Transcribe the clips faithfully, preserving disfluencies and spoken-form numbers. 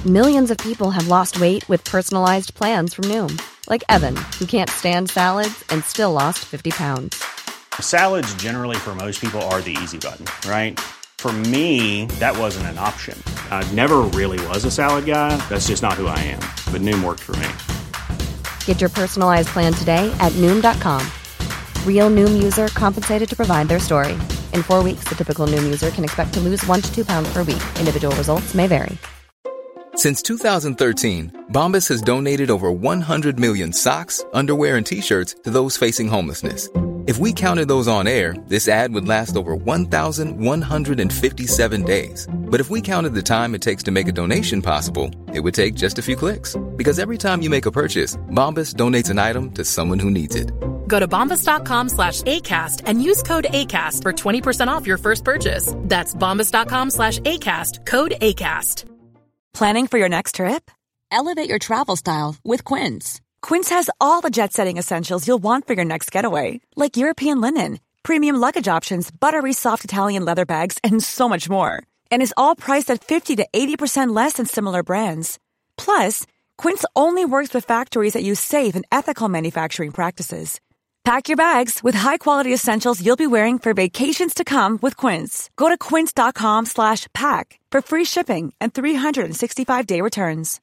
Millions of people have lost weight with personalized plans from Noom. Like Evan, who can't stand salads and still lost fifty pounds. Salads generally for most people are the easy button, right? For me, that wasn't an option. I never really was a salad guy. That's just not who I am. But Noom worked for me. Get your personalized plan today at Noom dot com. Real Noom user compensated to provide their story. In four weeks, the typical Noom user can expect to lose one to two pounds per week. Individual results may vary. Since two thousand thirteen, Bombas has donated over one hundred million socks, underwear, and T-shirts to those facing homelessness. If we counted those on air, this ad would last over one thousand one hundred fifty-seven days. But if we counted the time it takes to make a donation possible, it would take just a few clicks. Because every time you make a purchase, Bombas donates an item to someone who needs it. Go to bombas.com slash ACAST and use code ACAST for twenty percent off your first purchase. That's bombas.com slash ACAST, code ACAST. Planning for your next trip? Elevate your travel style with Quince. Quince has all the jet-setting essentials you'll want for your next getaway, like European linen, premium luggage options, buttery soft Italian leather bags, and so much more. And is all priced at fifty to eighty percent less than similar brands. Plus, Quince only works with factories that use safe and ethical manufacturing practices. Pack your bags with high-quality essentials you'll be wearing for vacations to come with Quince. Go to quince.com slash pack for free shipping and three sixty-five day returns.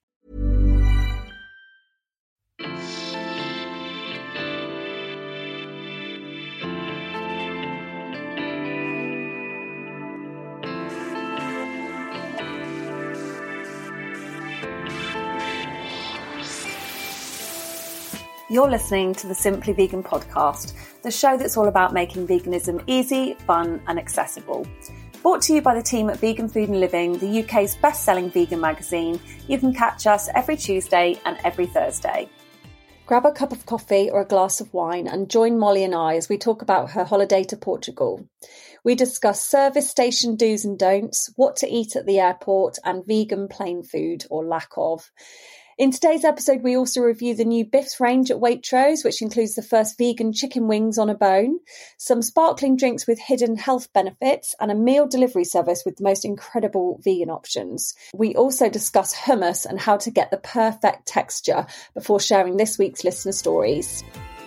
You're listening to the Simply Vegan podcast, the show that's all about making veganism easy, fun and accessible. Brought to you by the team at Vegan Food and Living, the U K's best-selling vegan magazine. You can catch us every Tuesday and every Thursday. Grab a cup of coffee or a glass of wine and join Molly and I as we talk about her holiday to Portugal. We discuss service station do's and don'ts, what to eat at the airport, and vegan plain food or lack of. In today's episode, we also review the new Biff's range at Waitrose, which includes the first vegan chicken wings on a bone, some sparkling drinks with hidden health benefits, and a meal delivery service with the most incredible vegan options. We also discuss hummus and how to get the perfect texture before sharing this week's listener stories.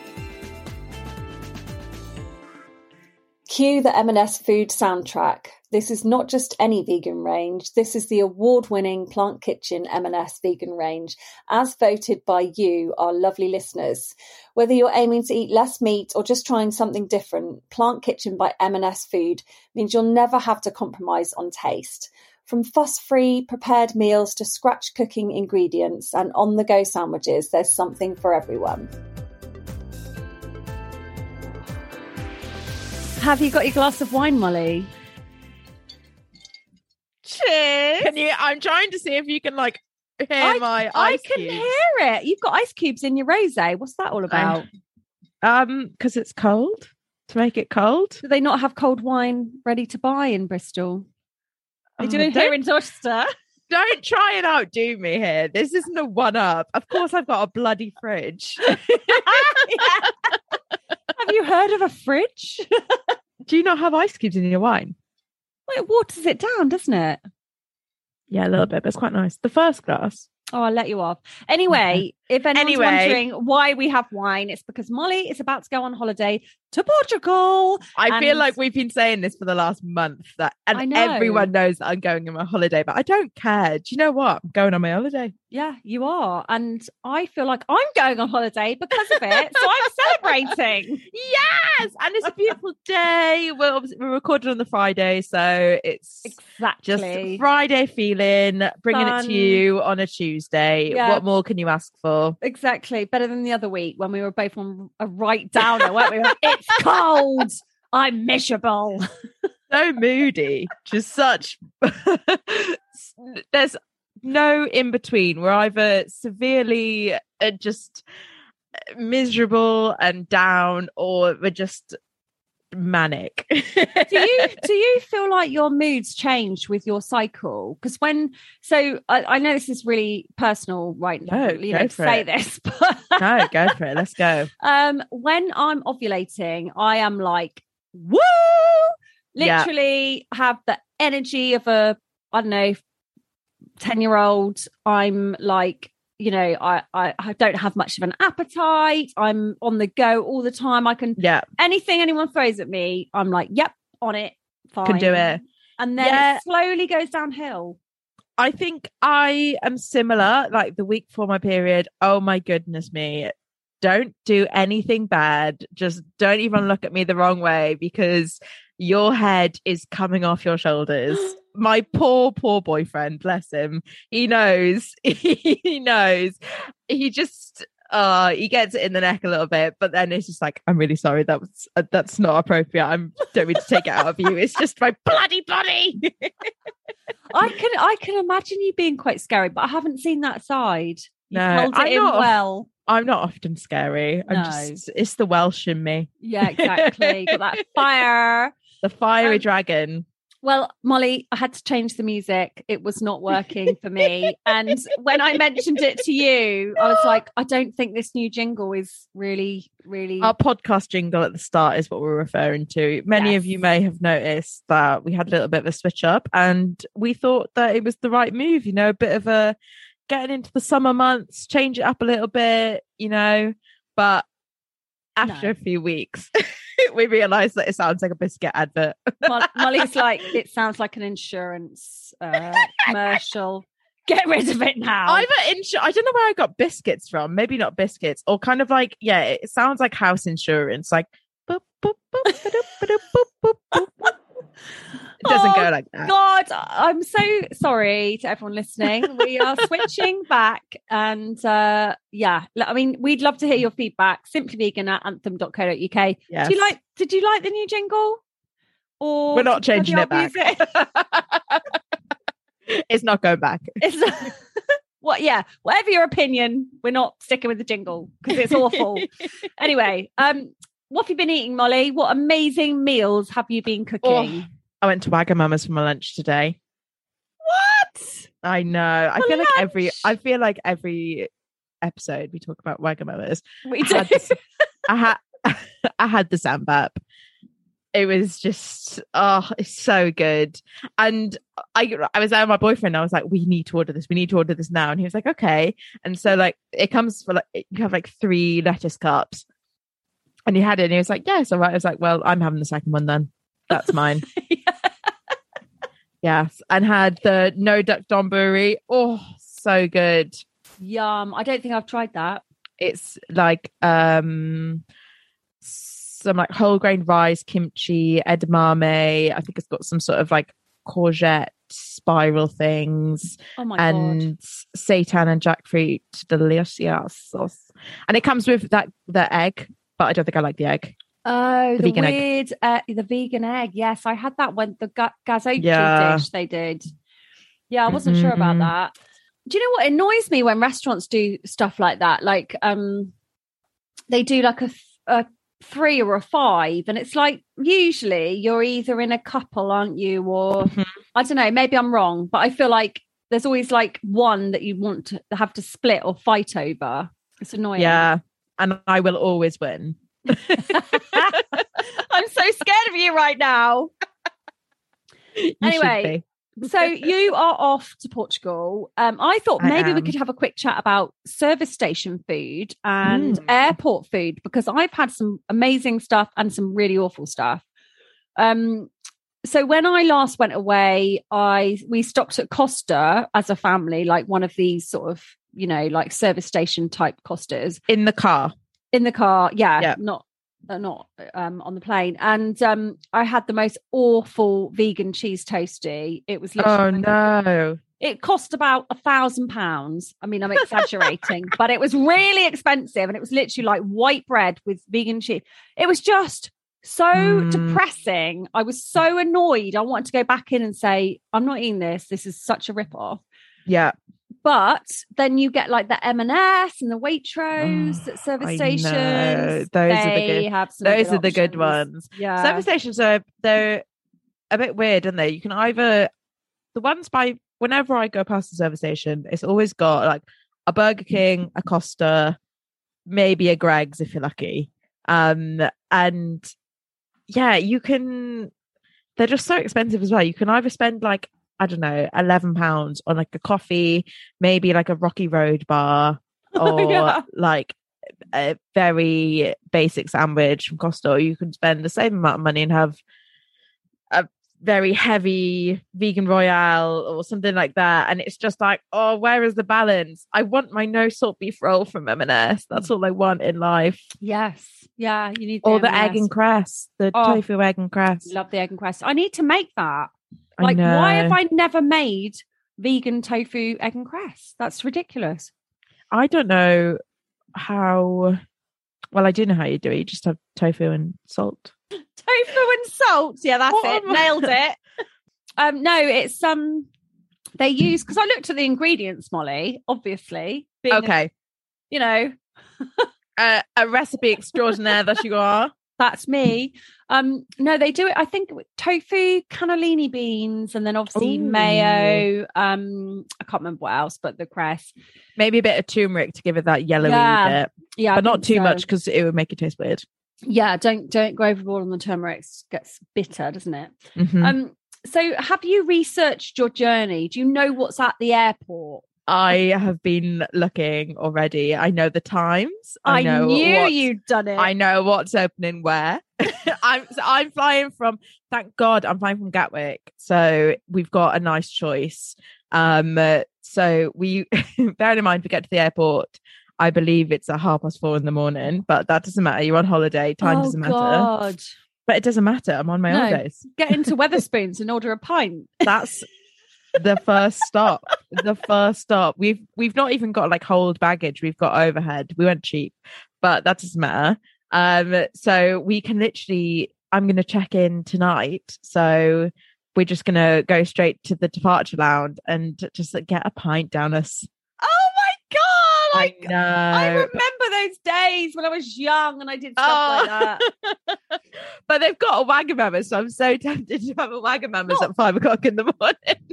Cue the M and S Food soundtrack. This is not just any vegan range. This is the award-winning Plant Kitchen M and S vegan range, as voted by you, our lovely listeners. Whether you're aiming to eat less meat or just trying something different, Plant Kitchen by M and S Food means you'll never have to compromise on taste. From fuss-free prepared meals to scratch cooking ingredients and on-the-go sandwiches, there's something for everyone. Have you got your glass of wine, Molly? Cheers. Can you? I'm trying to see if you can like hear I, my. I ice can cubes. hear it. You've got ice cubes in your rosé. What's that all about? Um, because it's cold. To make it cold. Do they not have cold wine ready to buy in Bristol? They Oh, do it here in Dorchester. Don't try and outdo me here. This isn't a one-up. Of course, I've got a bloody fridge. Have you heard of a fridge? Do you not have ice cubes in your wine? Well, it waters it down, doesn't it? Yeah, a little bit, but it's quite nice. The first glass. Oh, I'll let you off. Anyway, if anyone's Anyway. wondering why we have wine, it's because Molly is about to go on holiday to Portugal. I feel and- like we've been saying this for the last month, that and I know. everyone knows that I'm going on my holiday, but I don't care. Do you know what? I'm going on my holiday. Yeah, you are. And I feel like I'm going on holiday because of it. So I'm celebrating. Yes, and it's a beautiful day. We're obviously, we're recording on the Friday, so it's Exactly. just Friday feeling, bringing Fun. it to you on a Tuesday. Yeah. What more can you ask for? Exactly. Better than the other week when we were both on a right downer, weren't we? Like, it's cold. I'm miserable. So moody, just such. There's no in between. We're either severely uh, just miserable and down, or we're just manic. do you do you feel like your moods change with your cycle? Because when so I, I know this is really personal right now, No, you go know, to for say it. this, but No, go for it. Let's go. um when I'm ovulating, I am like, woo, Yeah. literally have the energy of a, I don't know, ten year old. I'm like, you know, I, I, I don't have much of an appetite. I'm on the go all the time. I can, yeah, anything anyone throws at me, I'm like, yep, on it. Fine. Can do it. And then yeah. it slowly goes downhill. I think I am similar. Like the week before my period, oh my goodness me. Don't do anything bad. Just don't even look at me the wrong way because your head is coming off your shoulders. My poor, poor boyfriend, bless him. He knows. He knows. He just, uh, he gets it in the neck a little bit, but then it's just like, I'm really sorry. That was, uh, that's not appropriate. I don't mean to take it out of you. It's just my bloody body. I can, I can imagine you being quite scary, but I haven't seen that side. You've no, held it I'm in not, well. I'm not often scary. I'm No. just, it's the Welsh in me. Yeah, exactly. Got that fire. The fiery Um, dragon. Well, Molly, I had to change the music. It was not working for me. And when I mentioned it to you, I was like, I don't think this new jingle is really, really. Our podcast jingle at the start is what we're referring to. Many Yes. of you may have noticed that we had a little bit of a switch up and we thought that it was the right move, you know, a bit of a getting into the summer months, change it up a little bit, you know, but after No. a few weeks, we realised that it sounds like a biscuit advert. Mo- Molly's like, it sounds like an insurance uh, commercial. Get rid of it now. Either insu- I don't know where I got biscuits from. Maybe not biscuits, or kind of like, yeah, it sounds like house insurance. Like, boop, boop, boop, ba-doop, ba-doop, boop, boop, boop, boop. It doesn't Oh, go like that. God, I'm so sorry to everyone listening. We are switching back, and uh, yeah, I mean, we'd love to hear your feedback. Simply vegan at anthem dot co dot uk. Yes. Do you like? Did you like the new jingle? Or We're not did you changing have it the back. old music? It's not going back. It's what? Yeah, whatever your opinion, we're not sticking with the jingle because it's awful. Anyway, um, what have you been eating, Molly? What amazing meals have you been cooking? Oh, I went to Wagamama's for my lunch today. What? I know. I For feel like every lunch? I feel like every episode we talk about Wagamama's. We I do. had the, I had I had the Zambap. It was just oh, it's so good. And I I was there with my boyfriend. I was like, we need to order this. We need to order this now. And he was like, okay. And so like it comes for like you have like three lettuce cups. And he had it and he was like, yeah, it's all right. I was like, well, I'm having the second one then. That's mine. Yes. And had the no duck donburi. Oh, so good. Yum. I don't think I've tried that. It's like um some like whole grain rice, kimchi, edamame. I think it's got some sort of like courgette spiral things. Oh my and God. seitan and jackfruit delicious sauce. And it comes with that the egg, but I don't think I like the egg. Oh, The the, vegan egg. weird, uh, the vegan egg. Yes, I had that one, the ga- gazpacho Yeah. dish they did. Yeah, I wasn't sure about Mhm. that. Do you know what annoys me when restaurants do stuff like that? Like, um, they do like a, th- a three or a five, and it's like usually you're either in a couple, aren't you? Or Mhm. I don't know, maybe I'm wrong, but I feel like there's always like one that you want to have to split or fight over. It's annoying. Yeah. And I will always win. I'm so scared of you right now. You should Anyway, be. So you are off to Portugal. Um, I thought I maybe we am. could have a quick chat about service station food and Mm. airport food, because I've had some amazing stuff and some really awful stuff. Um, so when I last went away, I we stopped at Costa as a family, like one of these sort of, you know, like service station type Costas. In the car. In the car, yeah, Yeah. not uh, not um, on the plane. And um, I had the most awful vegan cheese toasty. It was Oh literally, no. it cost about a thousand pounds. I mean, I'm exaggerating, but it was really expensive, and it was literally like white bread with vegan cheese. It was just so Mm. depressing. I was so annoyed. I wanted to go back in and say, I'm not eating this. This is such a rip-off. Yeah. But then you get like the M and S and the Waitrose Oh, at service I stations. know. Those are the They good- have some Those good are the good options. ones. Yeah. Service stations are they're a bit weird, aren't they? You can either the ones by whenever I go past the service station, it's always got like a Burger King, a Costa, maybe a Greg's if you're lucky. Um, and yeah, you can. They're just so expensive as well. You can either spend like I don't know, eleven pounds on like a coffee, maybe like a Rocky Road bar, or Yeah. like a very basic sandwich from Costco, you can spend the same amount of money and have a very heavy vegan royale or something like that. And it's just like, oh, where is the balance? I want my no salt beef roll from M and S. That's all I want in life. Yes. Yeah. You need Or the M and S. egg and cress, the Oh. tofu egg and cress. Love the egg and cress. I need to make that. I Like, why know. have I never made vegan tofu egg and cress? That's ridiculous. I don't know how. Well, I do know how you do it. You just have tofu and salt. Tofu and salt. Yeah, that's What it. am I- Nailed it. Um, no, it's um they use, because I looked at the ingredients, Molly, obviously. Being a- Okay. you know, Uh, a recipe extraordinaire that you are. that's me. Um, no, they do it, I think, with tofu, cannellini beans, and then obviously Ooh. mayo. Um, I can't remember what else, but the cress. Maybe a bit of turmeric to give it that yellowy Yeah, bit, Yeah, I but not think too so. much because it would make it taste weird. Yeah, don't don't go overboard on the turmeric. It gets bitter, doesn't it? Mhm. Um, so have you researched your journey? Do you know what's at the airport? I have been looking already. I know the times. I, I, know knew what's- you'd done it. I know what's opening where. I'm so I'm flying from. Thank God, I'm flying from Gatwick, so we've got a nice choice. Um, uh, so we bearing in mind we get to the airport. I believe it's at half past four in the morning, but that doesn't matter. You're on holiday. Time oh, doesn't matter. God. But it doesn't matter. I'm on my No. holidays. Get into Weatherspoons and order a pint. That's the first stop. The first stop. We've we've not even got like hold baggage. We've got overhead. We went cheap, but that doesn't matter. Um, so we can literally. I'm going to check in tonight. So we're just going to go straight to the departure lounge and just like, get a pint down us. Oh my God! I I, know. I remember those days when I was young and I did stuff Oh. like that. But they've got a Wagamama, so I'm so tempted to have a Wagamama's at five o'clock in the morning.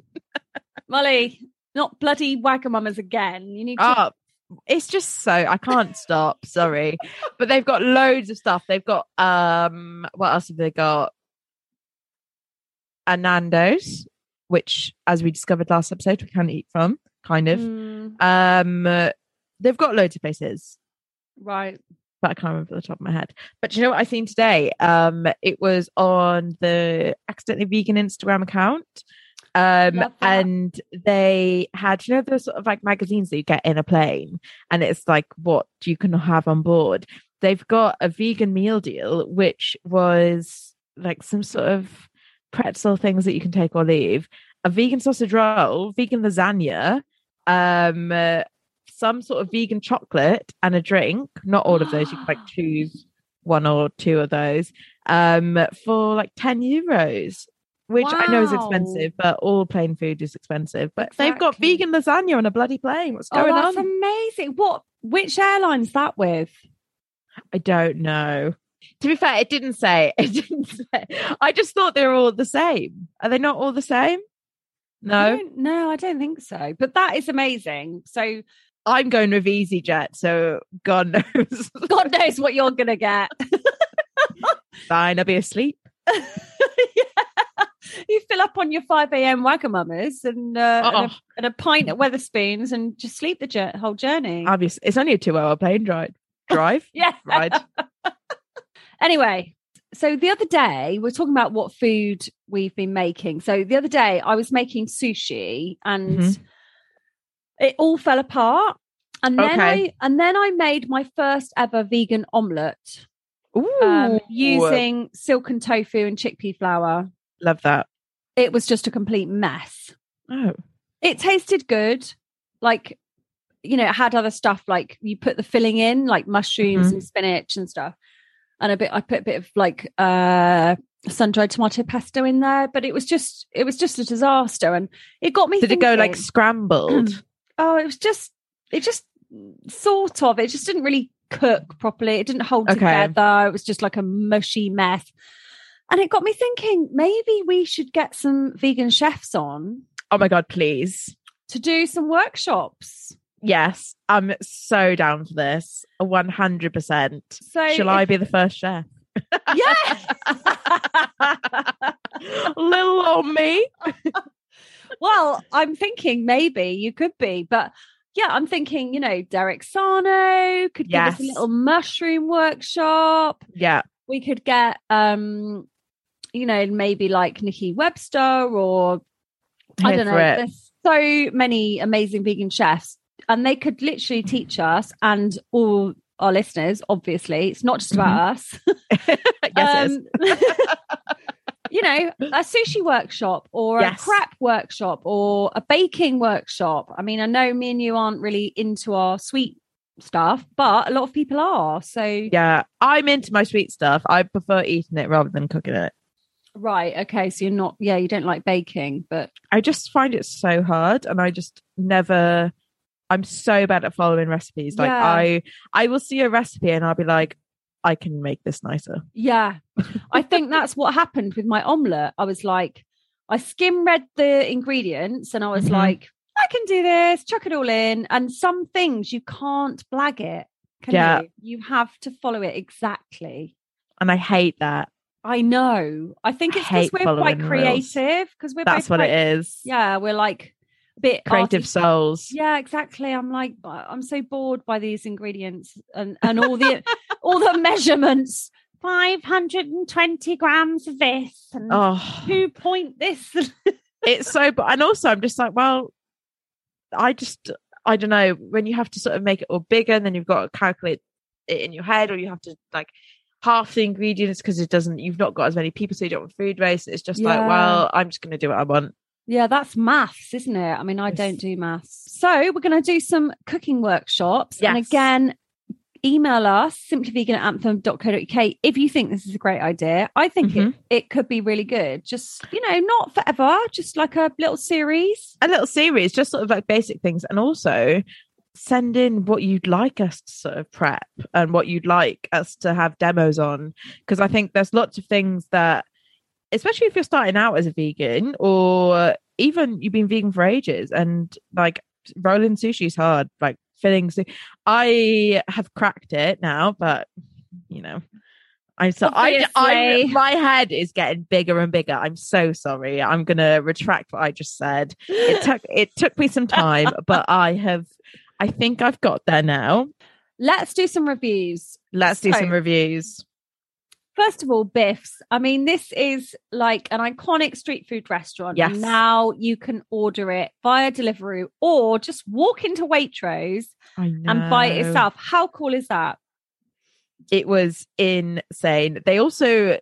Molly, not bloody Wagamamas again. You need to. Oh, it's just so I can't stop. Sorry, but they've got loads of stuff. They've got um, what else have they got? A Nando's, which, as we discovered last episode, we can eat from. Kind of. Mm, Um, uh, they've got loads of places, right. but I can't remember off the top of my head. But do you know what I seen today? Um, it was on the Accidentally Vegan Instagram account. Um, Love that. and they had, you know, those sort of like magazines that you get in a plane, and it's like what you can have on board. They've got a vegan meal deal, which was like some sort of pretzel things that you can take or leave, a vegan sausage roll, vegan lasagna, um, uh, some sort of vegan chocolate, and a drink. Not all of those. You can like choose one or two of those um, for like ten euros. Which I know is Wow. expensive, but all plain food is expensive. But they've got Exactly. vegan lasagna on a bloody plane. What's Oh, going that's on? amazing. What? Which airline's that with? I don't know. To be fair, it didn't say. It didn't say. I just thought they were all the same. Are they not all the same? I No, don't- no, I don't think so. But that is amazing. So I'm going with EasyJet, so God knows. God knows what you're gonna get. Fine, I'll be asleep. Yeah. You fill up on your five a.m. Wagamamas and, uh, and, Oh. a, and a pint at Weatherspoons and just sleep the jour- whole journey. Obviously, it's only a two-hour plane drive. Drive, yeah. ride. Anyway, so the other day we're talking about what food we've been making. So the other day I was making sushi and Mhm. it all fell apart. And then Okay. I and then I made my first ever vegan omelette Ooh, um, using silken tofu and chickpea flour. love that. It was just a complete mess. Oh, It tasted good. Like, you know, it had other stuff like you put the filling in, like mushrooms Mhm. and spinach and stuff. And a bit, I put a bit of like uh sun-dried tomato pesto in there, but it was just, it was just a disaster. And it got me did it go like thinking, scrambled? oh, it was just, it just sort of, it just didn't really cook properly. It didn't hold Okay. together. It was just like a mushy mess. And it got me thinking, maybe we should get some vegan chefs on Oh my God, please. to do some workshops. Yes, I'm so down for this. one hundred percent. So Shall I be the first chef? Yeah. Little old me. Well, I'm thinking maybe you could be, but yeah, I'm thinking, you know, Derek Sarno could give Yes. us a little mushroom workshop. Yeah. We could get, um, you know, maybe like Nikki Webster or I Here don't know. for it. There's so many amazing vegan chefs, and they could literally teach us and all our listeners. Obviously, it's not just about us. Yes, um, it is. You know, a sushi workshop or Yes. a crepe workshop or a baking workshop. I mean, I know me and you aren't really into our sweet stuff, but a lot of people are. So Yeah, I'm into my sweet stuff. I prefer eating it rather than cooking it. right, okay. So you're not, yeah, you don't like baking, but I just find it so hard, and I just never. I'm so bad at following recipes. Like Yeah. I, I will see a recipe and I'll be like, I can make this nicer. yeah, I think that's what happened with my omelette. I was like, I skim read the ingredients and I was Mhm. like, I can do this, chuck it all in. And some things you can't blag it, can Yeah. you? You have to follow it exactly. And I hate that. I know. I think it's because Hate we're following quite the rules. creative. Because we're That's both what quite, it is. Yeah, we're like a bit Creative artis- souls. Yeah, exactly. I'm like, I'm so bored by these ingredients and and all the all the measurements. five hundred twenty grams of this and Oh, two point this. it's so. But and also, I'm just like, well, I just, I don't know. When you have to sort of make it all bigger, and then you've got to calculate it in your head, or you have to like half the ingredients because it doesn't. You've not got as many people, so you don't want food waste. It's just like, Yeah. well, I'm just going to do what I want. Yeah, that's maths, isn't it? I mean, I Yes. don't do maths. So we're going to do some cooking workshops. And Yes. again, email us, simplyvegan at anthem dot co dot uk, if you think this is a great idea. I think Mhm. it, it could be really good. Just, you know, not forever, just like a little series. A little series, just sort of like basic things, and also send in what you'd like us to sort of prep and what you'd like us to have demos on, because I think there's lots of things that, especially if you're starting out as a vegan, or even you've been vegan for ages, and like rolling sushi is hard, like filling su- I have cracked it now, but you know, I'm so I, I Obviously. my head is getting bigger and bigger. I'm so sorry. I'm gonna retract what I just said. It took it took me some time, but I have I think I've got there now. Let's do some reviews. Let's do So- some reviews. First of all, Biff's. I mean, this is like an iconic street food restaurant. Yes. And now you can order it via delivery or just walk into Waitrose I know. and buy it yourself. How cool is that? It was insane. They also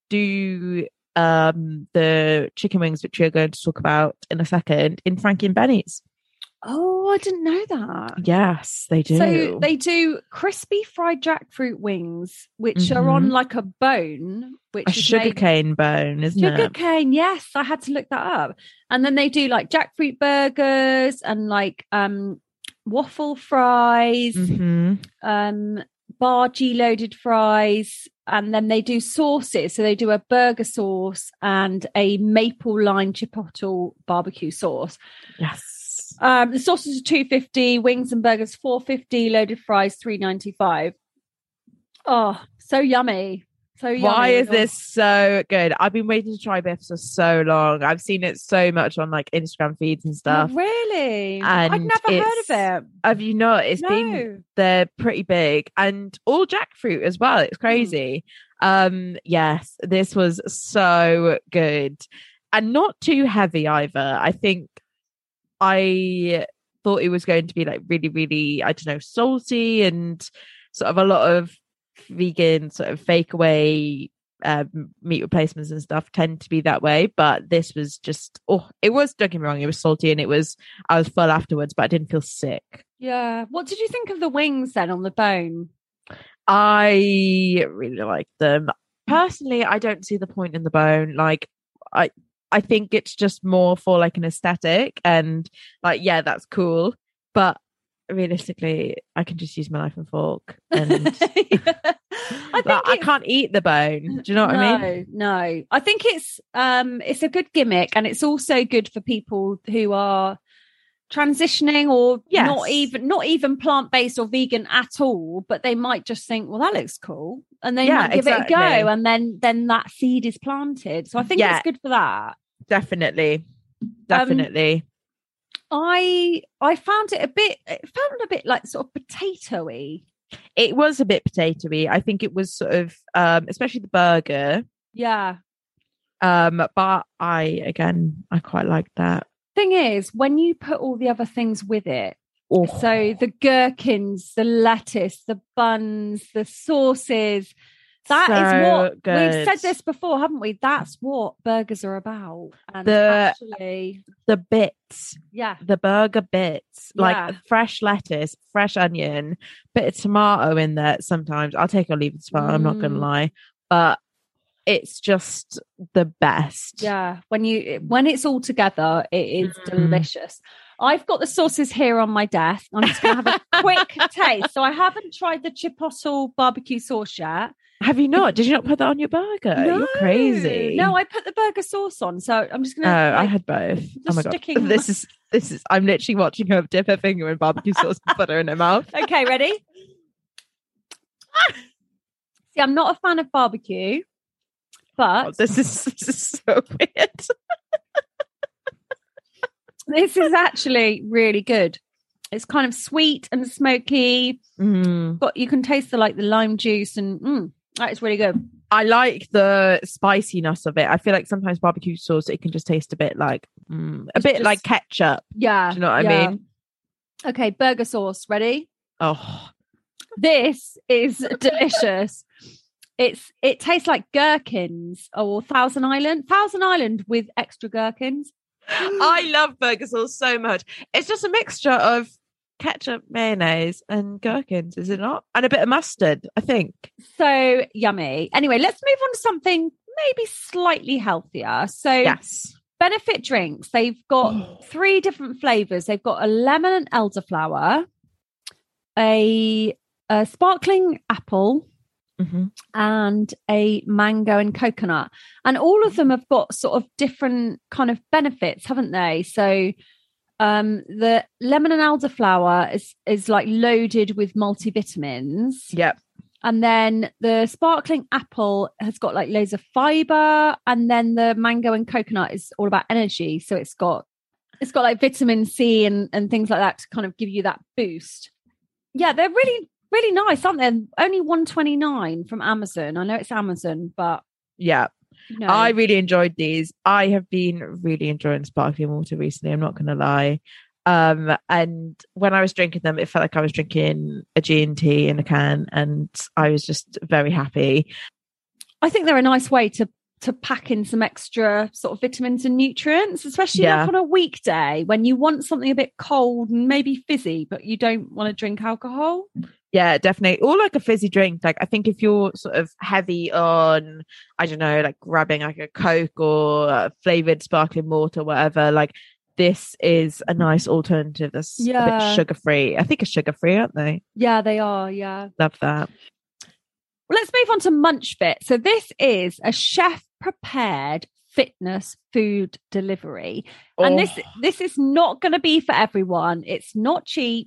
do um the chicken wings, which we're going to talk about in a second, in Frankie and Benny's. Oh, I didn't know that. Yes, they do. So they do crispy fried jackfruit wings, which are on Mhm. like a bone, which a is sugar made- cane bone, isn't Sugar it? cane, yes. I had to look that up. And then they do like jackfruit burgers and like um waffle fries, hmm um bargee loaded fries, and then they do sauces. So they do a burger sauce and a maple lime chipotle barbecue sauce. Yes. Um, the sauces are two fifty, wings and burgers four fifty, loaded fries three ninety five. Oh, so yummy! So yummy. Why is with all- this so good? I've been waiting to try Biff's for so long. I've seen it so much on like Instagram feeds and Oh, stuff. really? I'd And never heard it's- of it. Have you not? It's been No. they're pretty big, and all jackfruit as well. It's crazy. Um, yes, this was so good and not too heavy either. I think I thought it was going to be like really, really, I don't know, salty and sort of a lot of vegan sort of fake away um, meat replacements and stuff tend to be that way. But this was just, oh, it was, don't get me wrong, it was salty and it was, I was full afterwards, but I didn't feel sick. Yeah. What did you think of the wings then on the bone? I really like them. Personally, I don't see the point in the bone. Like, I I think it's just more for like an aesthetic, and like, yeah, that's cool. But realistically, I can just use my knife and fork, and I think like, I it's- can't eat the bone. Do you know what no, I mean? No, I think it's um it's a good gimmick, and it's also good for people who are transitioning or Yes. not even not even plant-based or vegan at all, but they might just think, well, that looks cool, and they Yeah, might give it a exactly. go, and then then that seed is planted. So I think Yeah. it's good for that. Definitely. definitely. Um, I I found it a bit. It felt a bit like sort of potatoey. It was a bit potatoey. I think it was sort of, um, especially the burger. Yeah. Um, but I again, I quite like that. Thing is, when you put all the other things with it, Oh. so the gherkins, the lettuce, the buns, the sauces. That So is what good. we've said this before, haven't we? That's what burgers are about. And The- actually, The bits, yeah, the burger bits, like Yeah. fresh lettuce, fresh onion, bit of tomato in there. Sometimes I'll take or leave the tomato. I'm not gonna Mm. lie, but it's just the best. yeah. When you when it's all together, it is Mm. delicious. I've got the sauces here on my desk. I'm just going to have a quick taste. So I haven't tried the Chipotle barbecue sauce yet. Have you not? Did you not put that on your burger? You're crazy. No, I put the burger sauce on. So I'm just Oh, going to. I had both. Oh my god, sticking- this is this is. I'm literally watching her dip her finger in barbecue sauce and put her in her mouth. Okay, ready? See, I'm not a fan of barbecue, but Oh, this is this is so weird. this is actually really good. It's kind of sweet and smoky. Mm. Got you can taste the like the lime juice, and mm, that is really good. I like the spiciness of it. I feel like sometimes barbecue sauce it can just taste a bit like mm, a It's bit just- like ketchup. Yeah, Do you know what I yeah. mean? Okay, burger sauce. Ready? Oh, This is delicious. It's it tastes like gherkins or Thousand Island. Thousand Island with extra gherkins. I love burger sauce so much. It's just a mixture of ketchup, mayonnaise, and gherkins, is it not? And a bit of mustard, I think. So yummy. Anyway, let's move on to something maybe slightly healthier. So Yes. Benefit drinks. They've got three different flavors. They've got a lemon and elderflower, a, a sparkling apple, Mm-hmm. and a mango and coconut. And all of them have got sort of different kind of benefits, haven't they? So um the lemon and elderflower is is like loaded with multivitamins. Yep. And then the sparkling apple has got like loads of fiber, and then the mango and coconut is all about energy. So it's got it's got like vitamin C and and things like that to kind of give you that boost. Yeah, they're really really nice, aren't they? Only one twenty-nine from Amazon. I know it's Amazon, but Yeah. you know, I really enjoyed these. I have been really enjoying sparkling water recently. I'm not going to lie. Um, and when I was drinking them, it felt like I was drinking a G and T in a can, and I was just very happy. I think they're a nice way to to pack in some extra sort of vitamins and nutrients, especially Yeah. like on a weekday when you want something a bit cold and maybe fizzy, but you don't want to drink alcohol. Yeah, definitely. Or like a fizzy drink. Like I think if you're sort of heavy on, I don't know, like grabbing like a Coke or a flavored sparkling water, whatever, like this is a nice alternative that's a Yeah. bit sugar free. I think it's sugar free, aren't they? Yeah, they are. Yeah. Love that. Well, let's move on to Munch Fit. So this is a chef prepared fitness food delivery. And this Oh. this is not going to be for everyone. It's not cheap,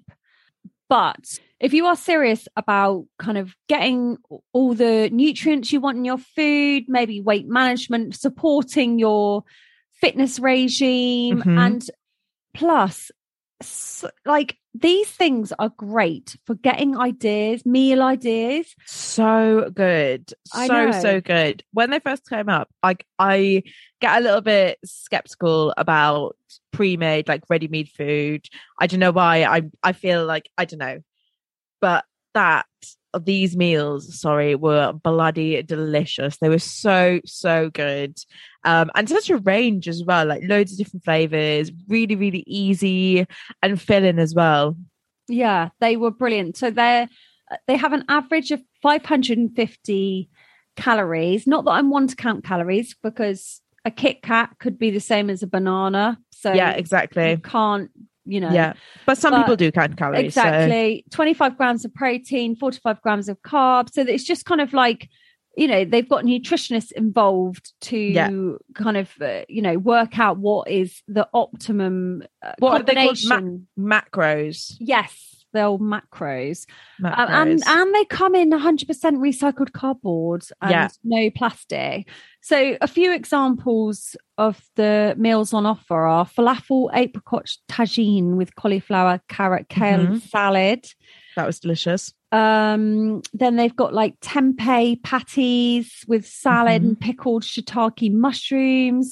but if you are serious about kind of getting all the nutrients you want in your food, maybe weight management, supporting your fitness regime, Mhm. and plus s- like these things are great for getting ideas, meal ideas. So good. I So, know. so good. When they first came up, like I get a little bit skeptical about pre-made, like ready-made food. I don't know why. I I feel like I don't know. But that these meals, sorry, were bloody delicious. They were so, so good. Um, and such a range as well, like loads of different flavors, really, really easy and filling as well. Yeah, they were brilliant. So they're they have an average of five hundred fifty calories. Not that I'm one to count calories, because a Kit Kat could be the same as a banana. So Yeah, you exactly. can't, you know. Yeah. But some But- people do count calories. so- Exactly. twenty-five grams of protein, forty-five grams of carbs. So that it's just kind of like, you know, they've got nutritionists involved to Yeah. kind of, uh, you know, work out what is the optimum uh, What are they called? combination. Ma- macros. Yes. the old macros. macros. Um, and and they come in one hundred percent recycled cardboard and Yeah. no plastic. So a few examples of the meals on offer are falafel apricot tagine with cauliflower, carrot, kale Mhm. and salad. That was delicious. Um, then they've got like tempeh patties with salad Mhm. and pickled shiitake mushrooms,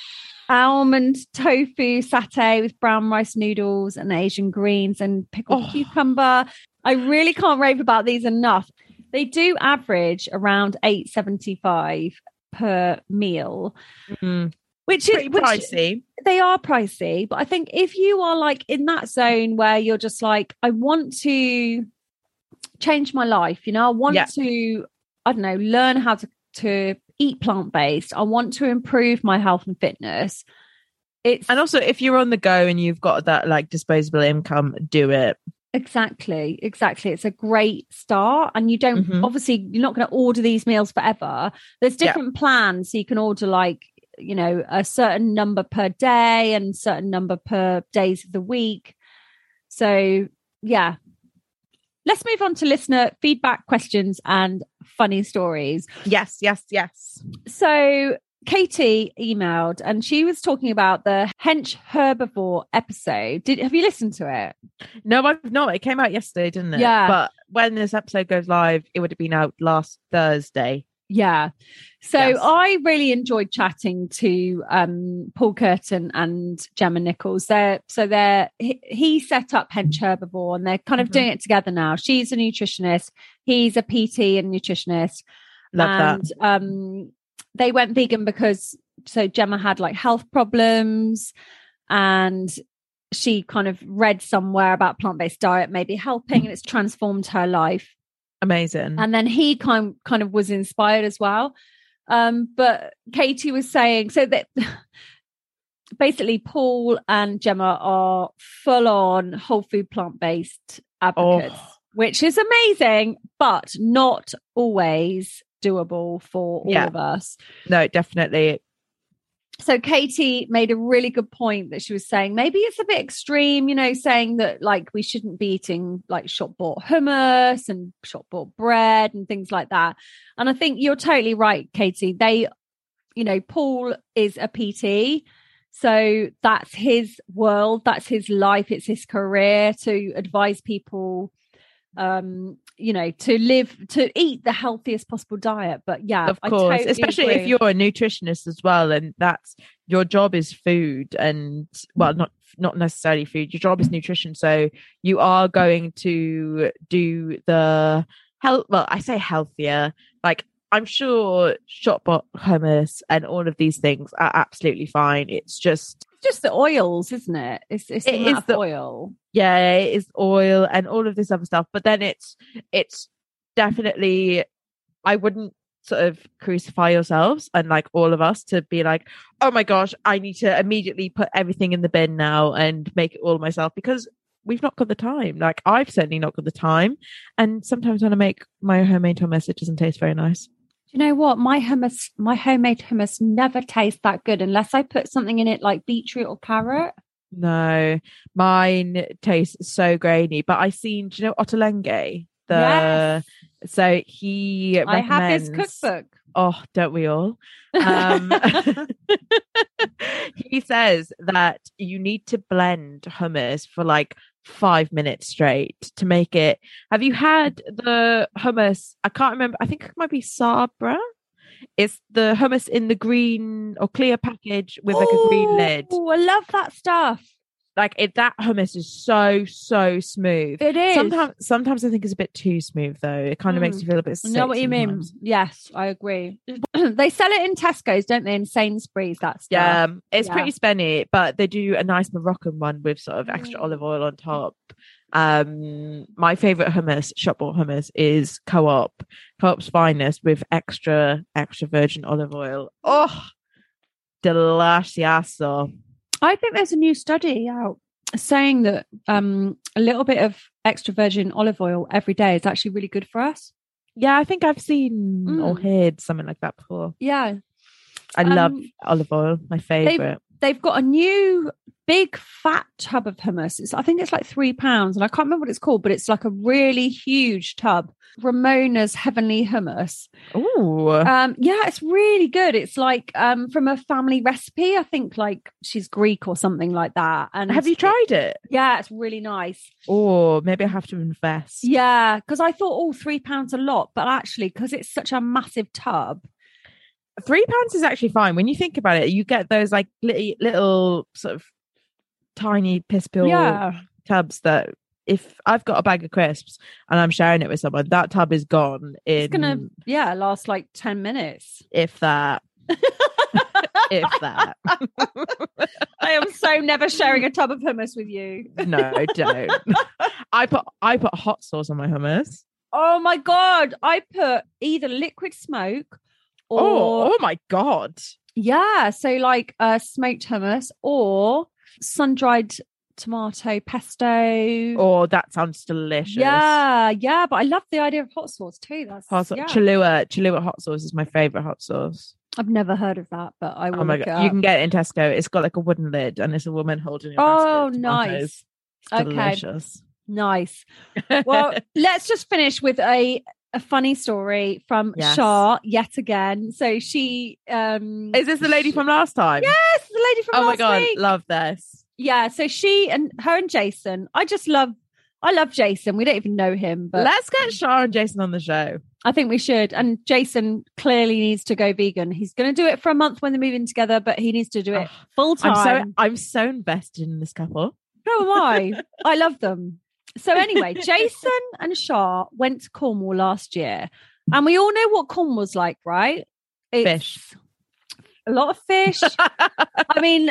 almond tofu satay with brown rice noodles and Asian greens and pickled Oh. cucumber. I really can't rave about these enough. They do average around eight seventy-five per meal, Mm. which is Pretty which, pricey. they are pricey, but I think if you are like in that zone where you're just like, I want to change my life, you know, I want Yeah. to, I don't know, learn how to, to eat plant-based. I want to improve my health and fitness. It's And also, if you're on the go and you've got that like disposable income, do it. exactly, exactly. It's a great start. And you don't, Mhm. obviously, you're not going to order these meals forever. There's Yeah. different plans. So you can order like, you know, a certain number per day and certain number per days of the week. So yeah. Let's move on to listener feedback, questions and funny stories. Yes, yes, yes. So Katie emailed and she was talking about the Hench Herbivore episode. Did have you listened to it? No, I've not. It came out yesterday, didn't it? Yeah. But when this episode goes live, it would have been out last Thursday. Yeah. So Yes. I really enjoyed chatting to um, Paul Curtin and Gemma Nichols. They're so they're he, he set up Hench Herbivore and they're kind of Mhm. doing it together now. She's a nutritionist, he's a P T and nutritionist. Love and that. um they went vegan because so Gemma had like health problems and she kind of read somewhere about plant-based diet maybe helping and it's transformed her life. Amazing. And then he kind kind of was inspired as well. Um, but Katie was saying so that basically Paul and Gemma are full on whole food plant-based advocates, Oh. which is amazing, but not always doable for all Yeah. of us. No, definitely. So Katie made a really good point that she was saying maybe it's a bit extreme, you know, saying that like we shouldn't be eating like shop bought hummus and shop bought bread and things like that. And I think you're totally right, Katie. They, you know, Paul is a P T. So that's his world, that's his life, it's his career to advise people um you know to live to eat the healthiest possible diet. But yeah, Of I course, totally especially agree. if you're a nutritionist as well, and that's your job is food, and well, not not necessarily food. Your job is nutrition, so you are going to do the health. Well, I say healthier. Like I'm sure shop bought hummus and all of these things are absolutely fine. It's just just the oils, isn't it? It's, it's the It amount is of the- oil. yeah, it is oil and all of this other stuff. But then it's it's definitely, I wouldn't sort of crucify yourselves and like all of us to be like, oh my gosh, I need to immediately put everything in the bin now and make it all myself, because we've not got the time. Like I've certainly not got the time. And sometimes when I make my homemade hummus, it doesn't taste very nice. Do you know what? My hummus, my homemade hummus never tastes that good unless I put something in it like beetroot or carrot. No, mine tastes so grainy. But I seen, do you know Ottolenghi? The Yes. so he I have his recommends- cookbook. Oh, don't we all? Um, he says that you need to blend hummus for like five minutes straight to make it. Have you had the hummus? I can't remember. I think it might be Sabra. It's the hummus in the green or clear package with like a green lid. Oh, I love that stuff. Like it, that hummus is so so smooth. It is. Sometimes, sometimes I think it's a bit too smooth though. It kind of makes Mm. you feel a bit I sick. know what you mean. sometimes. Yes, I agree. They sell it in Tesco's, don't they? In Sainsbury's, that stuff. Yeah, um, it's Yeah. pretty spenny, but they do a nice Moroccan one with sort of extra Mm. olive oil on top. Um, my favorite hummus, shop bought hummus, is Co-op, Co-op's finest with extra extra virgin olive oil. Oh, delicioso. I think there's a new study out saying that um, a little bit of extra virgin olive oil every day is actually really good for us. Yeah, I think I've seen or Mm. heard something like that before. Yeah. I love Um, olive oil, my favorite. they've got a new big fat tub of hummus. It's, I think it's like three pounds and I can't remember what it's called, but it's like a really huge tub. Ramona's Heavenly Hummus. Ooh. Um, yeah, it's really good. It's like um, from a family recipe. I think like she's Greek or something like that. And have you tried it? Yeah, it's really nice. Oh, maybe I have to invest. Yeah, because I thought, oh, three pounds a lot. But actually, because it's such a massive tub, Three pounds is actually fine. When you think about it, you get those like little, little sort of tiny piss pill yeah. tubs that if I've got a bag of crisps and I'm sharing it with someone, that tub is gone in... It's going to, yeah, last like ten minutes. If that. If that. I am so never sharing a tub of hummus with you. No, don't. I put I put hot sauce on my hummus. Oh my God. I put either liquid smoke or... Oh, oh my God. Yeah. So like uh, smoked hummus or sun-dried tomato pesto. Oh, that sounds delicious. Yeah, yeah. But I love the idea of hot sauce too. That's hot sauce. Yeah. Cholula, Cholula hot sauce is my favorite hot sauce. I've never heard of that, but I will. Oh my look God. It You up. can get it in Tesco. It's got like a wooden lid and it's a woman holding it. Oh, nice. It's okay. delicious. Nice. Well, let's just finish with a a funny story from Yes. Shah yet again. So she um Is this the lady from last time? Yes, the lady from Oh last my God, week. love this. Yeah, so she and her and Jason, I just love I love Jason. We don't even know him, but Let's get Shah and Jason on the show. I think we should. And Jason clearly needs to go vegan. He's going to do it for a month when they're moving together, but he needs to do it Oh, full time. I'm so I'm so invested in this couple. So am I. I love them. So anyway, Jason and Shah went to Cornwall last year. And we all know what Cornwall's like, right? It's Fish. A lot of fish. I mean,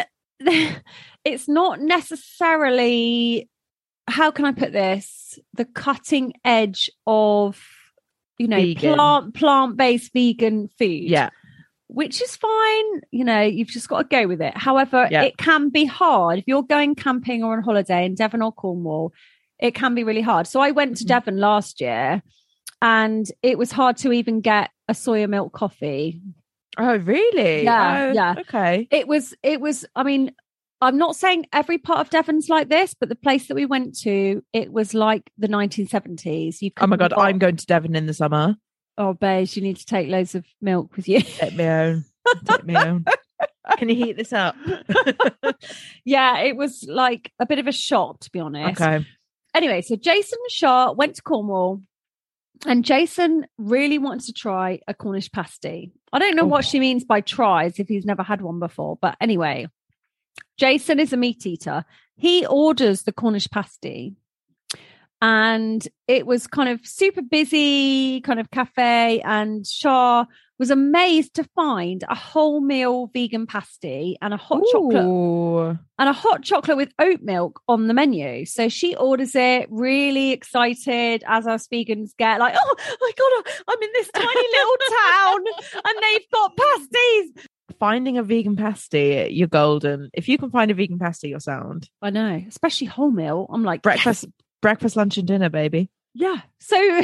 it's not necessarily, how can I put this? The cutting edge of, you know, Vegan. plant plant-based vegan food. Yeah. Which is fine. You know, you've just got to go with it. However, Yeah. it can be hard. If you're going camping or on holiday in Devon or Cornwall, it can be really hard. So I went to Mm-hmm. Devon last year and it was hard to even get a soya milk coffee. Oh, really? Yeah, Oh, yeah. Okay. It was, it was, I mean, I'm not saying every part of Devon's like this, but the place that we went to, it was like the nineteen seventies. You Oh my God, couldn't- I'm going to Devon in the summer. Oh, beige, you need to take loads of milk with you. Take me own. Take me own. Can you heat this up? Yeah, it was like a bit of a shock, to be honest. Okay. Anyway, so Jason and Shah went to Cornwall and Jason really wanted to try a Cornish pasty. I don't know Oh. what she means by tries if he's never had one before. But anyway, Jason is a meat eater. He orders the Cornish pasty and it was kind of super busy kind of cafe, and Shah was amazed to find a whole meal vegan pasty and a hot chocolate Ooh. and a hot chocolate with oat milk on the menu. So she orders it, really excited, as us vegans get, like, oh my God, I'm in this tiny little town and they've got pasties. Finding a vegan pasty, you're golden. If you can find a vegan pasty, you're sound. I know, especially wholemeal. I'm like, Breakfast, yes. breakfast, lunch, and dinner, baby. Yeah. So,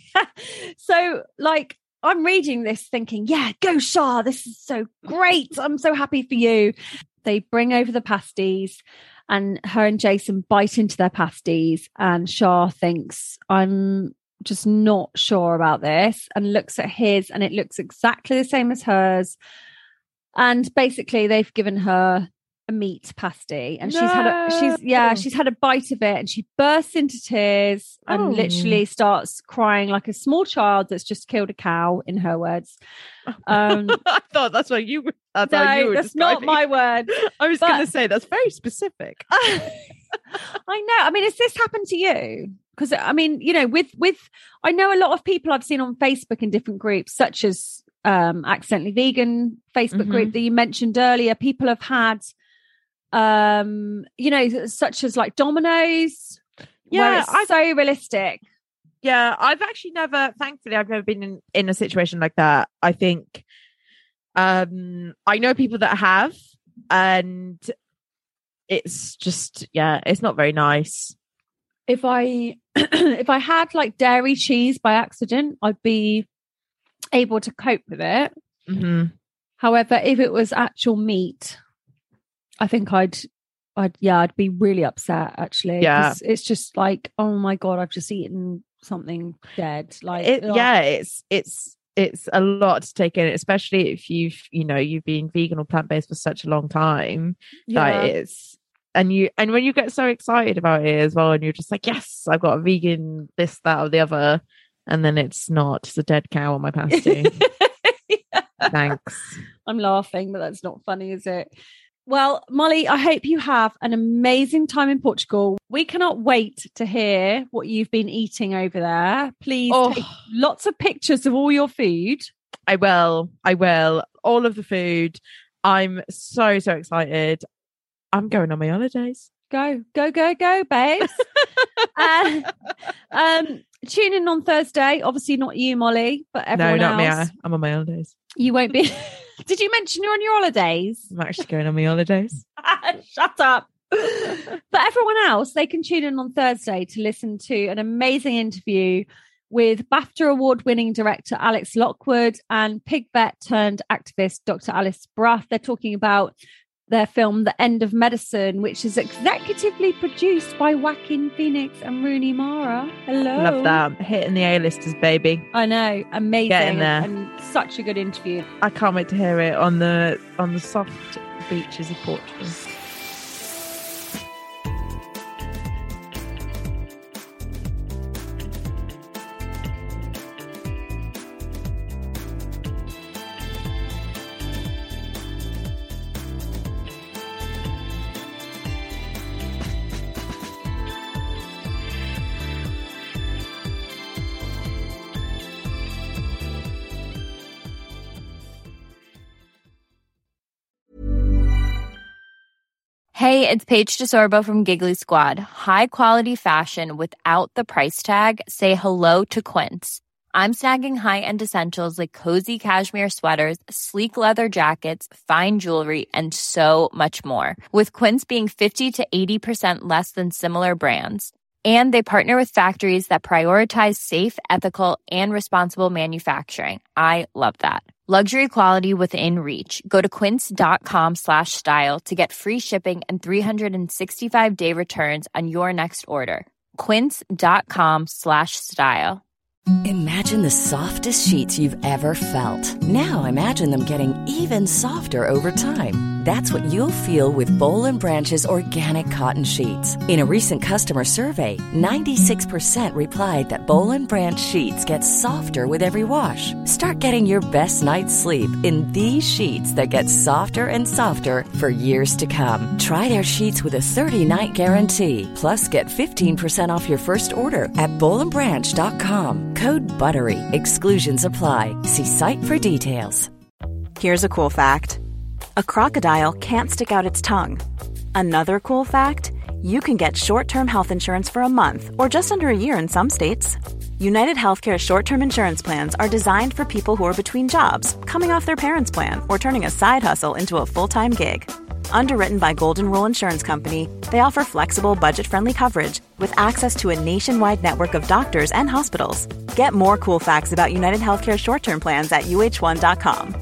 so like, I'm reading this thinking, yeah, go Shah. This is so great. I'm so happy for you. They bring over the pasties and her and Jason bite into their pasties and Shah thinks, I'm just not sure about this, and looks at his and it looks exactly the same as hers. And basically they've given her a meat pasty and she's had a, she's yeah No. she's had a bite of it and she bursts into tears and Oh. literally starts crying like a small child that's just killed a cow, in her words. Um I thought that's what you were. That's how you no, were that's not describing my it. word. I was but- going to say that's very specific. I know. I mean, has this happened to you? Because I mean, you know, with with I know a lot of people I've seen on Facebook in different groups, such as um Accidentally Vegan Facebook Mhm. group that you mentioned earlier. People have had, um, you know, such as like Domino's, where Yeah, it's I- so realistic. Yeah, I've actually never, thankfully, I've never been in, in a situation like that. I think um, I know people that have, and it's just, yeah, it's not very nice. If I if I had like dairy cheese by accident, I'd be able to cope with it. Mm-hmm. However, if it was actual meat, I think I'd, I'd, yeah, I'd be really upset actually. Yeah. 'Cause it's just like, oh my God, I've just eaten something dead. Like, it, ugh. yeah, it's, it's, it's a lot to take in, especially if you've, you know, you've been vegan or plant-based for such a long time. Yeah. Like it's, and you, and when you get so excited about it as well, and you're just like, yes, I've got a vegan, this, that, or the other. And then it's not, it's a dead cow on my pasty. Yeah. Thanks. I'm laughing, but that's not funny, is it? Well, Molly, I hope you have an amazing time in Portugal. We cannot wait to hear what you've been eating over there. Please Oh. take lots of pictures of all your food. I will. I will. All of the food. I'm so, so excited. I'm going on my holidays. Go, go, go, go, babes. uh, um, tune in on Thursday. Obviously not you, Molly, but everyone no, not else. me. I, I'm on my holidays. You won't be. Did you mention you're on your holidays? I'm actually going on my holidays. Shut up. But everyone else, they can tune in on Thursday to listen to an amazing interview with BAFTA award-winning director Alex Lockwood and pig vet turned activist Doctor Alice Bruff. They're talking about their film The End of Medicine, which is executively produced by Joaquin Phoenix and Rooney Mara. Hello. Love that. Hitting the A-listers, baby. I know. Amazing. Get in there. And, and such a good interview. I can't wait to hear it on the on the soft beaches of Portugal. Hey, it's Paige DeSorbo from Giggly Squad. High quality fashion without the price tag. Say hello to Quince. I'm snagging high-end essentials like cozy cashmere sweaters, sleek leather jackets, fine jewelry, and so much more. With Quince being fifty to eighty percent less than similar brands. And they partner with factories that prioritize safe, ethical, and responsible manufacturing. I love that. Luxury quality within reach. Go to quince.com slash style to get free shipping and three sixty-five day returns on your next order. Quince.com slash style. Imagine the softest sheets you've ever felt. Now imagine them getting even softer over time. That's what you'll feel with Boll and Branch's organic cotton sheets. In a recent customer survey, ninety-six percent replied that Boll and Branch sheets get softer with every wash. Start getting your best night's sleep in these sheets that get softer and softer for years to come. Try their sheets with a thirty-night guarantee. Plus, get fifteen percent off your first order at boll and branch dot com. Code BUTTERY. Exclusions apply. See site for details. Here's a cool fact. A crocodile can't stick out its tongue. Another cool fact, you can get short-term health insurance for a month or just under a year in some states. United Healthcare short-term insurance plans are designed for people who are between jobs, coming off their parents' plan, or turning a side hustle into a full-time gig. Underwritten by Golden Rule Insurance Company, they offer flexible, budget-friendly coverage with access to a nationwide network of doctors and hospitals. Get more cool facts about United Healthcare short-term plans at U H one dot com.